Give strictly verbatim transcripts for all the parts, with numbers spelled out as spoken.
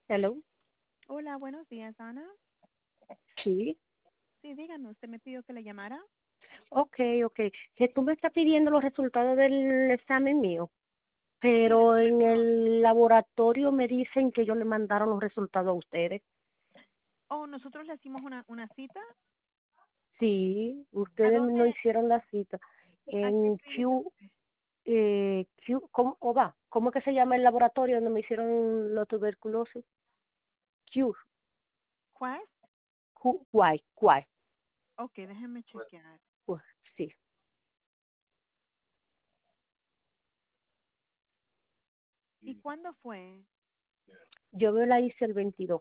Hello. Hola, buenos días, Ana. Sí. Sí, dígame, usted me pidió que le llamara. Ok, ok. Que tú me estás pidiendo los resultados del examen mío, Sí, de pero en presión. el laboratorio me dicen que ellos le mandaron los resultados a ustedes. Oh, nosotros le hicimos una, una cita. Sí, ¿A ustedes dónde? no hicieron la cita. ¿A qué En clínica? Q, eh, Q, ¿cómo, o va? ¿Cómo que se llama el laboratorio donde me hicieron la tuberculosis? Q, ¿Cuál? Q, Y, Y. Ok, déjeme chequear. Pues, sí. ¿Y cuándo fue? Yo me la hice el veintidós.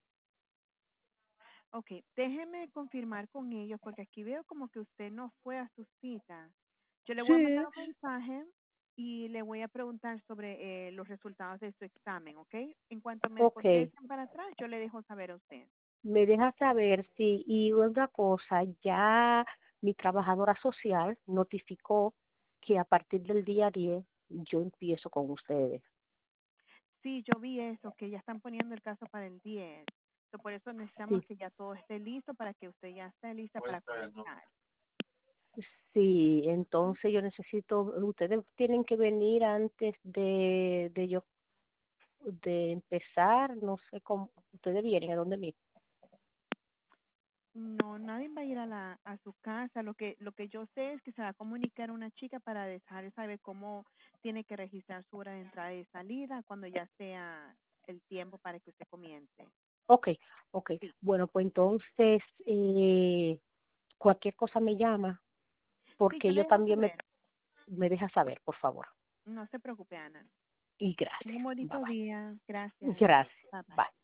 Ok, déjeme confirmar con ellos porque aquí veo como que usted no fue a su cita. Yo le voy a mandar Sí. un mensaje y le voy a preguntar sobre eh, los resultados de su examen, ¿ok? En cuanto me Ok. contesten para atrás, yo le dejo saber a usted. Me deja saber si, y otra cosa, ya mi trabajadora social notificó que a partir del día diez yo empiezo con ustedes. Sí, yo vi eso, que ya están poniendo el caso para el diez. So, por eso necesitamos Sí, que ya todo esté listo para que usted ya esté lista para comenzar. sí, entonces yo necesito, ustedes tienen que venir antes de, de yo, de empezar, no sé cómo, ustedes vienen a dónde mismo. No, nadie va a ir a, la, a su casa. Lo que, lo que yo sé es que se va a comunicar una chica para dejar saber cómo tiene que registrar su hora de entrada y salida cuando ya sea el tiempo para que usted comience. Ok, ok, Sí, bueno, pues entonces eh, cualquier cosa me llama, sí, yo porque le yo dejo también me, saber. me deja saber, por favor. No se preocupe, Ana. Y Tenga gracias. un Bye bonito bye. día. Gracias. Gracias. Bye bye. Bye.